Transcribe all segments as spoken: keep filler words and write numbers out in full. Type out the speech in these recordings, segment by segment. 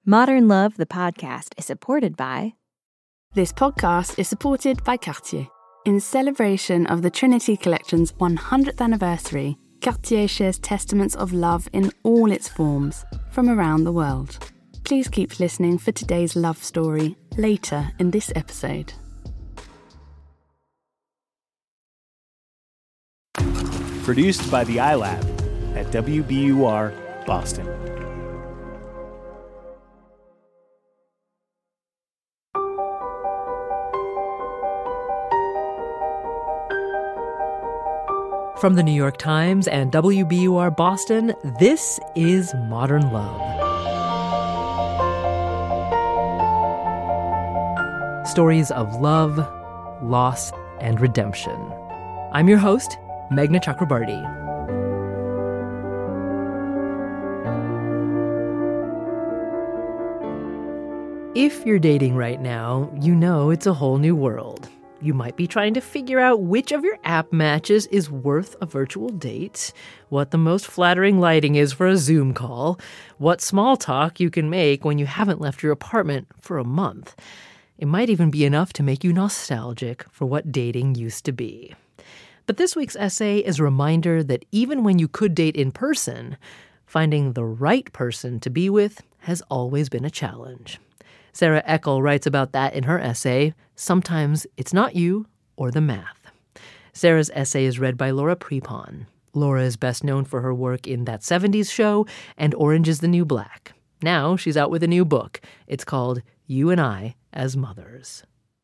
Modern Love, the podcast, is supported by... This podcast is supported by Cartier. In celebration of the Trinity Collection's one hundredth anniversary, Cartier shares testaments of love in all its forms from around the world. Please keep listening for today's love story later in this episode. Produced by the iLab at W B U R Boston. From the New York Times and W B U R Boston, this is Modern Love. Stories of love, loss, and redemption. I'm your host, Meghna Chakrabarti. If you're dating right now, you know it's a whole new world. You might be trying to figure out which of your app matches is worth a virtual date, what the most flattering lighting is for a Zoom call, what small talk you can make when you haven't left your apartment for a month. It might even be enough to make you nostalgic for what dating used to be. But this week's essay is a reminder that even when you could date in person, finding the right person to be with has always been a challenge. Sarah Eckel writes about that in her essay, Sometimes It's Not You or the Math. Sarah's essay is read by Laura Prepon. Laura is best known for her work in That seventies Show and Orange is the New Black. Now she's out with a new book. It's called You and I as Mothers.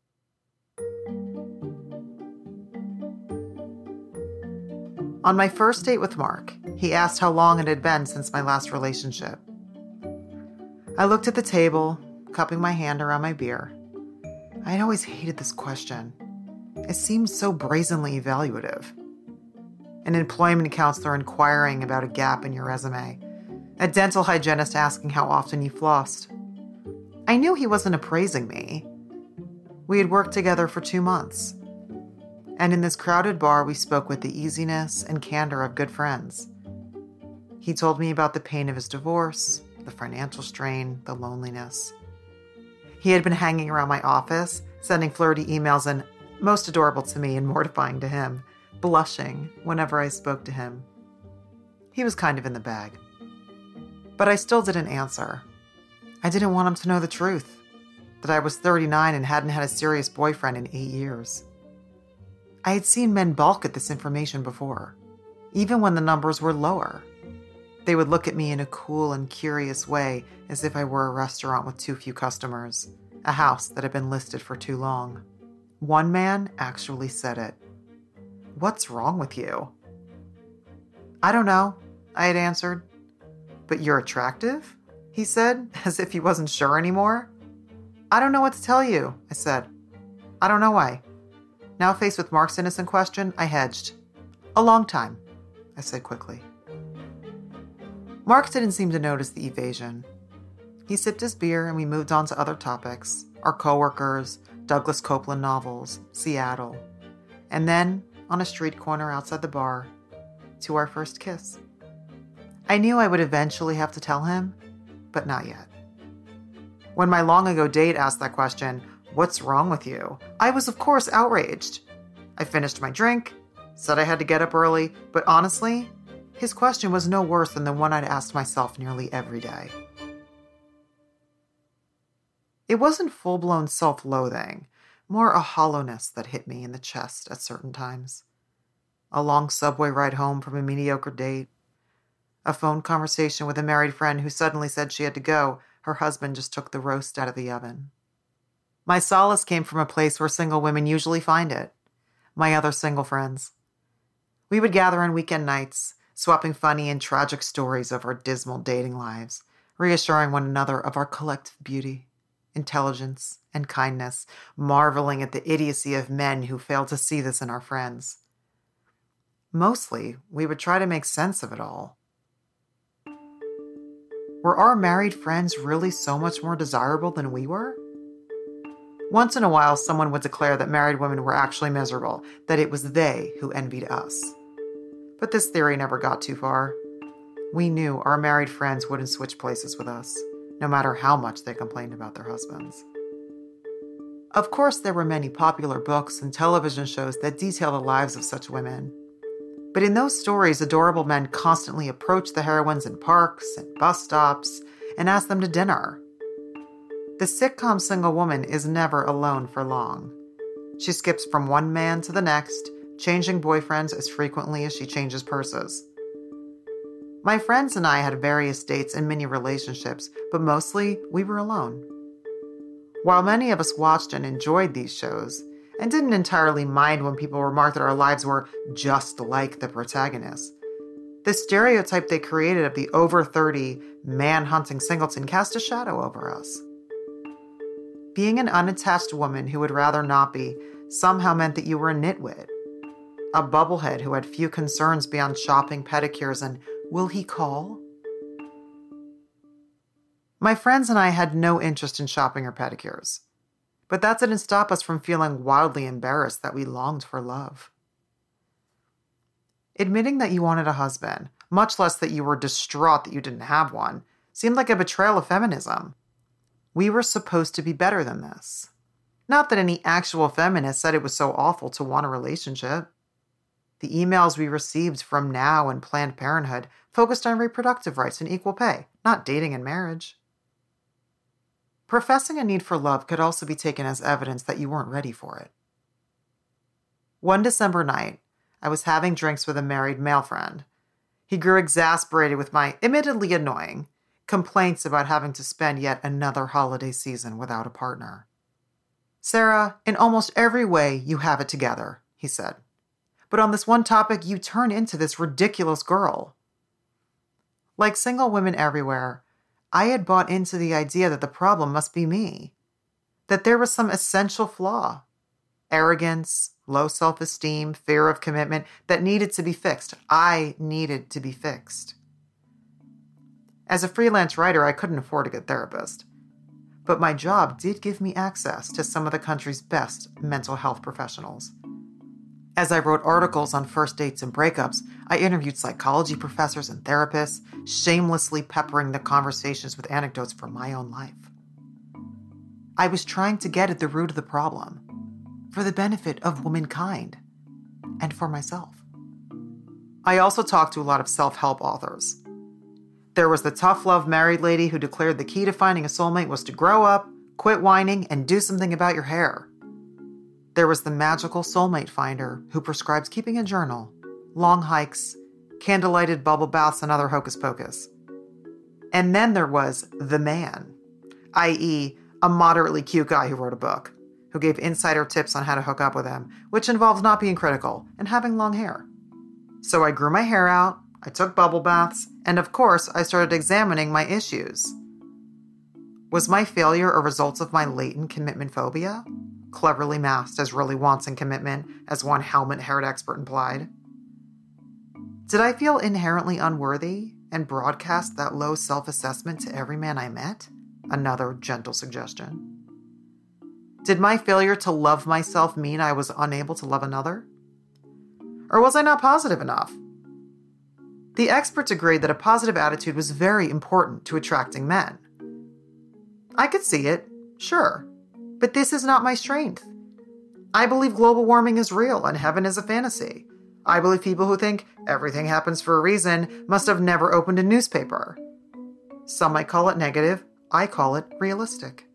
On my first date with Mark, he asked how long it had been since my last relationship. I looked at the table, cupping my hand around my beer. I had always hated this question. It seemed so brazenly evaluative. An employment counselor inquiring about a gap in your resume. A dental hygienist asking how often you flossed. I knew he wasn't appraising me. We had worked together for two months. And in this crowded bar, we spoke with the easiness and candor of good friends. He told me about the pain of his divorce, the financial strain, the loneliness. He had been hanging around my office, sending flirty emails and, most adorable to me and mortifying to him, blushing whenever I spoke to him. He was kind of in the bag. But I still didn't answer. I didn't want him to know the truth, that I was thirty-nine and hadn't had a serious boyfriend in eight years. I had seen men balk at this information before, even when the numbers were lower. They would look at me in a cool and curious way, as if I were a restaurant with too few customers, a house that had been listed for too long. One man actually said it. "What's wrong with you?" "I don't know," I had answered. "But you're attractive?" he said, as if he wasn't sure anymore. "I don't know what to tell you," I said. "I don't know why." Now faced with Mark's innocent question, I hedged. "A long time," I said quickly. Mark didn't seem to notice the evasion. He sipped his beer and we moved on to other topics, our coworkers, Douglas Copeland novels, Seattle, and then, on a street corner outside the bar, to our first kiss. I knew I would eventually have to tell him, but not yet. When my long-ago date asked that question, "What's wrong with you?" I was, of course, outraged. I finished my drink, said I had to get up early, but honestly, his question was no worse than the one I'd asked myself nearly every day. It wasn't full-blown self-loathing, more a hollowness that hit me in the chest at certain times. A long subway ride home from a mediocre date. A phone conversation with a married friend who suddenly said she had to go. Her husband just took the roast out of the oven. My solace came from a place where single women usually find it. My other single friends. We would gather on weekend nights, swapping funny and tragic stories of our dismal dating lives, reassuring one another of our collective beauty, intelligence, and kindness, marveling at the idiocy of men who fail to see this in our friends. Mostly, we would try to make sense of it all. Were our married friends really so much more desirable than we were? Once in a while, someone would declare that married women were actually miserable, that it was they who envied us. But this theory never got too far. We knew our married friends wouldn't switch places with us. no matter how much they complained about their husbands. Of course, there were many popular books and television shows that detail the lives of such women. But in those stories, adorable men constantly approach the heroines in parks and bus stops and ask them to dinner. The sitcom single woman is never alone for long. She skips from one man to the next, changing boyfriends as frequently as she changes purses. My friends and I had various dates and mini relationships, but mostly we were alone. While many of us watched and enjoyed these shows, and didn't entirely mind when people remarked that our lives were just like the protagonist, the stereotype they created of the over thirty, man-hunting singleton cast a shadow over us. Being an unattached woman who would rather not be somehow meant that you were a nitwit, a bubblehead who had few concerns beyond shopping, pedicures, and will he call? My friends and I had no interest in shopping or pedicures, but that didn't stop us from feeling wildly embarrassed that we longed for love. Admitting that you wanted a husband, much less that you were distraught that you didn't have one, seemed like a betrayal of feminism. We were supposed to be better than this. Not that any actual feminist said it was so awful to want a relationship. The emails we received from Now and Planned Parenthood focused on reproductive rights and equal pay, not dating and marriage. Professing a need for love could also be taken as evidence that you weren't ready for it. One December night, I was having drinks with a married male friend. He grew exasperated with my, admittedly annoying, complaints about having to spend yet another holiday season without a partner. "Sarah, in almost every way, you have it together," he said. "But on this one topic, you turn into this ridiculous girl." Like single women everywhere, I had bought into the idea that the problem must be me, that there was some essential flaw, arrogance, low self-esteem, fear of commitment that needed to be fixed. I needed to be fixed. As a freelance writer, I couldn't afford a good therapist, but my job did give me access to some of the country's best mental health professionals. As I wrote articles on first dates and breakups, I interviewed psychology professors and therapists, shamelessly peppering the conversations with anecdotes from my own life. I was trying to get at the root of the problem, for the benefit of womankind, and for myself. I also talked to a lot of self-help authors. There was the tough love married lady who declared the key to finding a soulmate was to grow up, quit whining, and do something about your hair. There was the magical soulmate finder who prescribes keeping a journal, long hikes, candlelighted bubble baths, and other hocus pocus. And then there was the man, that is a moderately cute guy who wrote a book, who gave insider tips on how to hook up with him, which involves not being critical and having long hair. So I grew my hair out, I took bubble baths, and of course I started examining my issues. Was my failure a result of my latent commitment phobia? Cleverly masked as really wanting commitment, as one helmet-haired expert implied? Did I feel inherently unworthy and broadcast that low self-assessment to every man I met? Another gentle suggestion. Did my failure to love myself mean I was unable to love another? Or was I not positive enough? The experts agreed that a positive attitude was very important to attracting men. I could see it, sure. But this is not my strength. I believe global warming is real and heaven is a fantasy. I believe people who think everything happens for a reason must have never opened a newspaper. Some might call it negative. I call it realistic.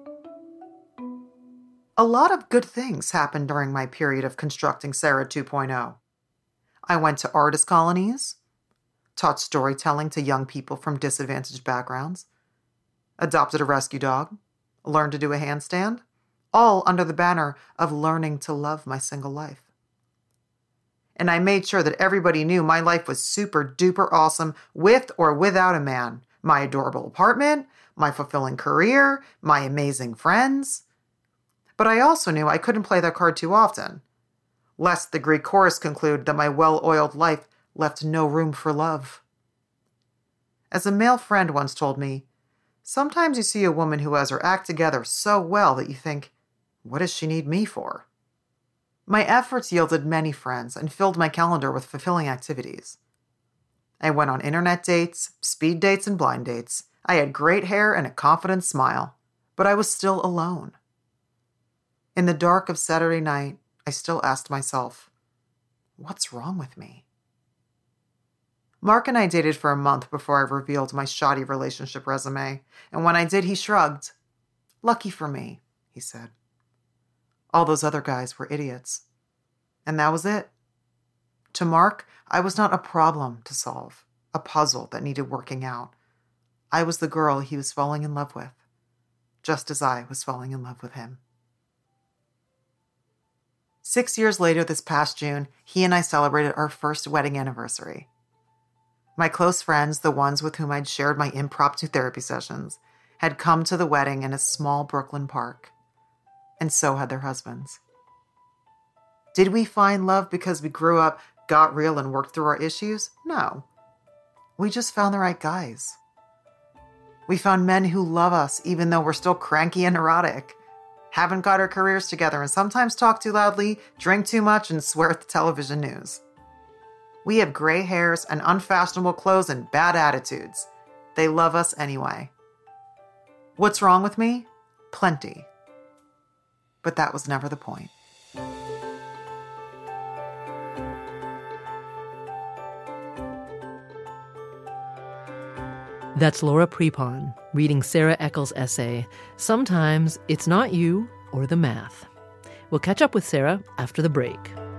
A lot of good things happened during my period of constructing Sarah two point oh. I went to artist colonies, taught storytelling to young people from disadvantaged backgrounds, adopted a rescue dog, learned to do a handstand, all under the banner of learning to love my single life. And I made sure that everybody knew my life was super duper awesome with or without a man. My adorable apartment, my fulfilling career, my amazing friends. But I also knew I couldn't play that card too often, lest the Greek chorus conclude that my well-oiled life left no room for love. As a male friend once told me, sometimes you see a woman who has her act together so well that you think, what does she need me for? My efforts yielded many friends and filled my calendar with fulfilling activities. I went on internet dates, speed dates, and blind dates. I had great hair and a confident smile, but I was still alone. In the dark of Saturday night, I still asked myself, what's wrong with me? Mark and I dated for a month before I revealed my shoddy relationship resume, and when I did, he shrugged. Lucky for me, he said. All those other guys were idiots. And that was it. To Mark, I was not a problem to solve, a puzzle that needed working out. I was the girl he was falling in love with, just as I was falling in love with him. Six years later this past June, he and I celebrated our first wedding anniversary. My close friends, the ones with whom I'd shared my impromptu therapy sessions, had come to the wedding in a small Brooklyn park, and so had their husbands. Did we find love because we grew up, got real, and worked through our issues? No. We just found the right guys. We found men who love us even though we're still cranky and neurotic, haven't got our careers together, and sometimes talk too loudly, drink too much, and swear at the television news. We have gray hairs and unfashionable clothes and bad attitudes. They love us anyway. What's wrong with me? Plenty. But that was never the point. That's Laura Prepon reading Sarah Eckel's essay, Sometimes It's Not You or the Math. We'll catch up with Sarah after the break.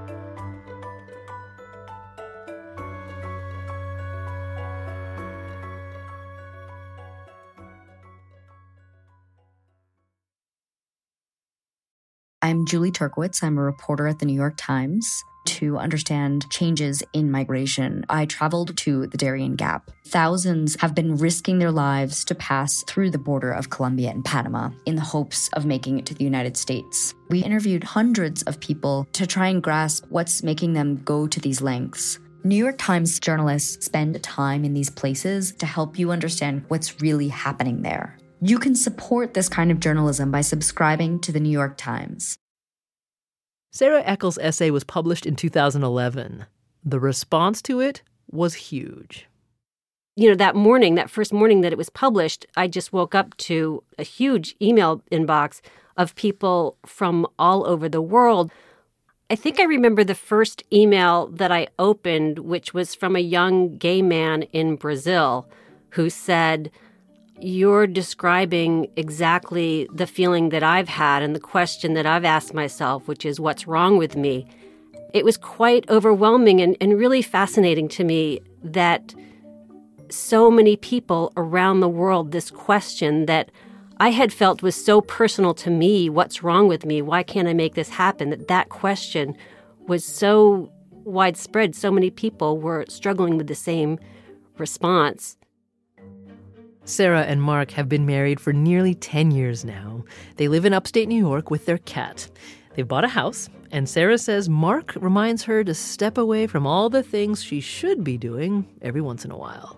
I'm Julie Turkowitz. I'm a reporter at the New York Times. To understand changes in migration, I traveled to the Darien Gap. Thousands have been risking their lives to pass through the border of Colombia and Panama in the hopes of making it to the United States. We interviewed hundreds of people to try and grasp what's making them go to these lengths. New York Times journalists spend time in these places to help you understand what's really happening there. You can support this kind of journalism by subscribing to the New York Times. Sarah Eckel's essay was published in two thousand eleven. The response to it was huge. You know, that morning, that first morning that it was published, I just woke up to a huge email inbox of people from all over the world. I think I remember the first email that I opened, which was from a young gay man in Brazil who said, "You're describing exactly the feeling that I've had and the question that I've asked myself, which is, what's wrong with me?" It was quite overwhelming and, and really fascinating to me that so many people around the world, this question that I had felt was so personal to me, what's wrong with me? Why can't I make this happen? That that question was so widespread. So many people were struggling with the same response. Sarah and Mark have been married for nearly ten years now. They live in upstate New York with their cat. They've bought a house, and Sarah says Mark reminds her to step away from all the things she should be doing every once in a while.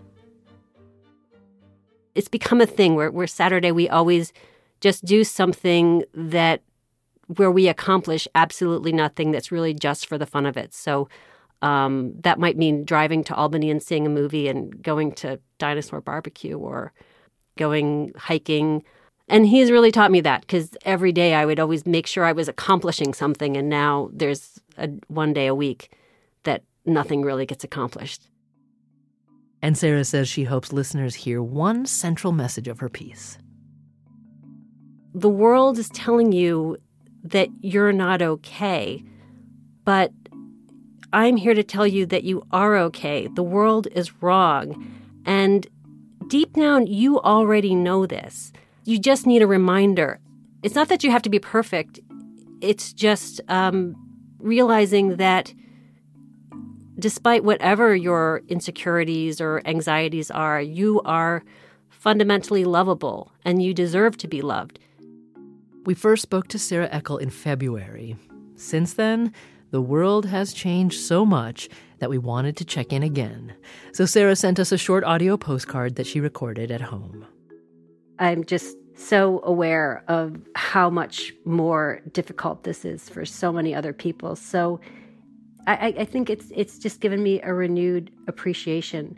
It's become a thing where, where Saturday we always just do something that where we accomplish absolutely nothing that's really just for the fun of it. So Um, that might mean driving to Albany and seeing a movie and going to Dinosaur Barbecue or going hiking. And he's really taught me that because every day I would always make sure I was accomplishing something. And now there's a, one day a week that nothing really gets accomplished. And Sarah says she hopes listeners hear one central message of her piece. The world is telling you that you're not okay, but I'm here to tell you that you are okay. The world is wrong. And deep down, you already know this. You just need a reminder. It's not that you have to be perfect. It's just um, realizing that despite whatever your insecurities or anxieties are, you are fundamentally lovable and you deserve to be loved. We first spoke to Sarah Eckel in February. Since then, the world has changed so much that we wanted to check in again. So Sarah sent us a short audio postcard that she recorded at home. I'm just so aware of how much more difficult this is for so many other people. So I, I think it's it's just given me a renewed appreciation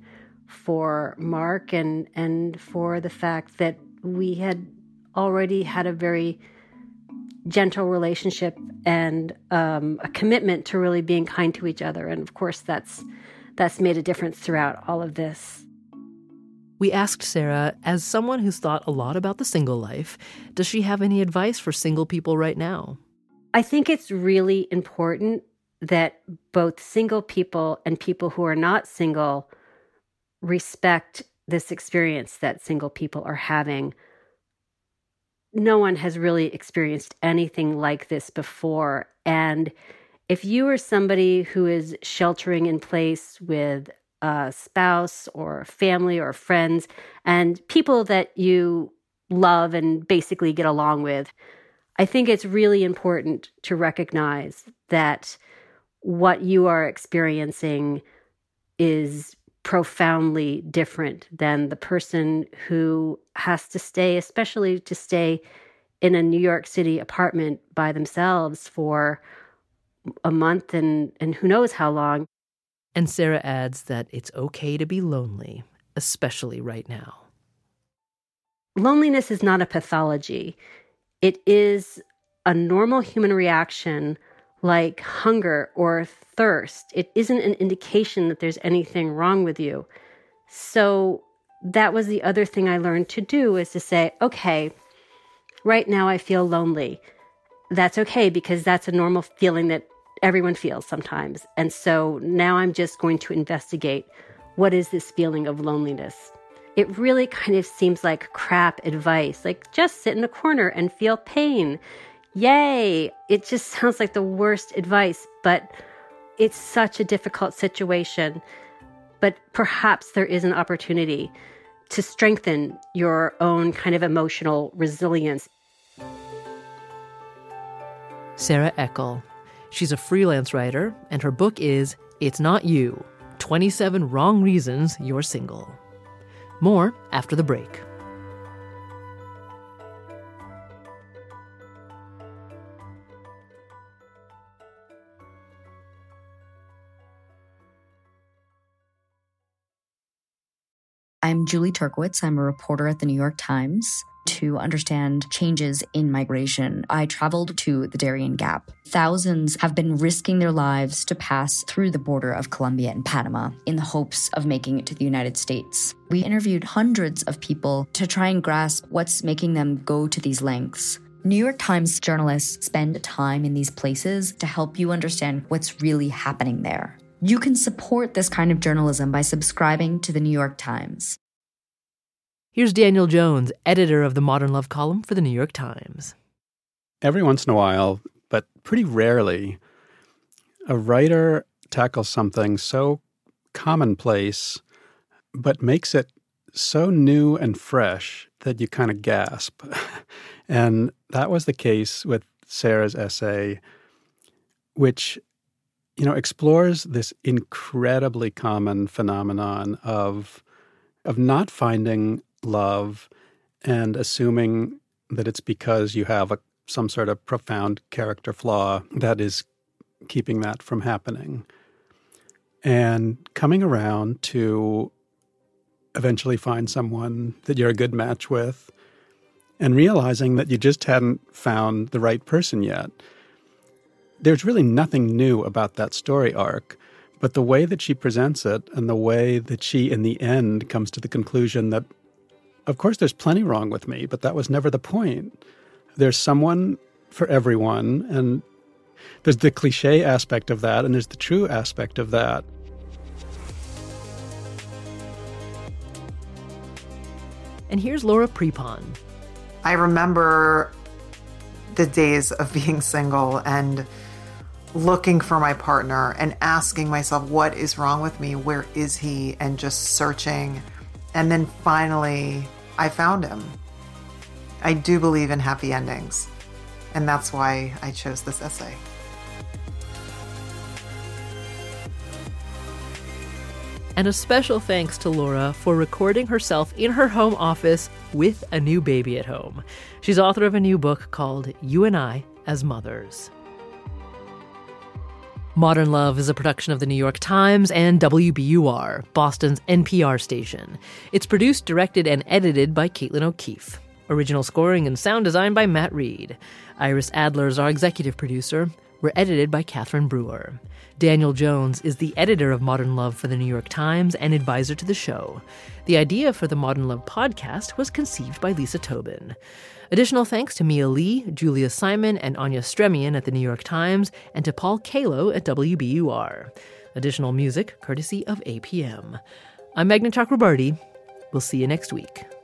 for Mark and, and for the fact that we had already had a very gentle relationship and um, a commitment to really being kind to each other. And of course, that's that's made a difference throughout all of this. We asked Sarah, as someone who's thought a lot about the single life, does she have any advice for single people right now? I think it's really important that both single people and people who are not single respect this experience that single people are having. No one has really experienced anything like this before. And if you are somebody who is sheltering in place with a spouse or family or friends and people that you love and basically get along with, I think it's really important to recognize that what you are experiencing is profoundly different than the person who has to stay, especially to stay in a New York City apartment by themselves for a month and, and who knows how long. And Sarah adds that it's okay to be lonely, especially right now. Loneliness is not a pathology. It is a normal human reaction like hunger or thirst. It isn't an indication that there's anything wrong with you. So that was the other thing I learned to do, is to say, okay, right now I feel lonely. That's okay, because that's a normal feeling that everyone feels sometimes. And so now I'm just going to investigate, what is this feeling of loneliness? It really kind of seems like crap advice, like just sit in a corner and feel pain. Yay! It just sounds like the worst advice, but it's such a difficult situation. But perhaps there is an opportunity to strengthen your own kind of emotional resilience. Sarah Eckel. She's a freelance writer, and her book is It's Not You, twenty-seven Wrong Reasons You're Single. More after the break. I'm Julie Turkowitz. I'm a reporter at the New York Times. To understand changes in migration, I traveled to the Darien Gap. Thousands have been risking their lives to pass through the border of Colombia and Panama in the hopes of making it to the United States. We interviewed hundreds of people to try and grasp what's making them go to these lengths. New York Times journalists spend time in these places to help you understand what's really happening there. You can support this kind of journalism by subscribing to the New York Times. Here's Daniel Jones, editor of the Modern Love column for the New York Times. Every once in a while, but pretty rarely, a writer tackles something so commonplace, but makes it so new and fresh that you kind of gasp. And that was the case with Sarah's essay, which, you know, explores this incredibly common phenomenon of, of not finding love and assuming that it's because you have a, some sort of profound character flaw that is keeping that from happening. And coming around to eventually find someone that you're a good match with and realizing that you just hadn't found the right person yet. There's really nothing new about that story arc, but the way that she presents it and the way that she, in the end, comes to the conclusion that, of course, there's plenty wrong with me, but that was never the point. There's someone for everyone, and there's the cliche aspect of that, and there's the true aspect of that. And here's Laura Prepon. I remember the days of being single and looking for my partner and asking myself, what is wrong with me? Where is he? And just searching. And then finally, I found him. I do believe in happy endings. And that's why I chose this essay. And a special thanks to Laura for recording herself in her home office with a new baby at home. She's author of a new book called You and I as Mothers. Modern Love is a production of the New York Times and W B U R, Boston's N P R station. It's produced, directed, and edited by Caitlin O'Keefe. Original scoring and sound design by Matt Reed. Iris Adler is our executive producer. We're edited by Catherine Brewer. Daniel Jones is the editor of Modern Love for the New York Times and advisor to the show. The idea for the Modern Love podcast was conceived by Lisa Tobin. Additional thanks to Mia Lee, Julia Simon, and Anya Stremian at the New York Times, and to Paul Kalo at W B U R. Additional music courtesy of A P M. I'm Meghna Chakrabarty. We'll see you next week.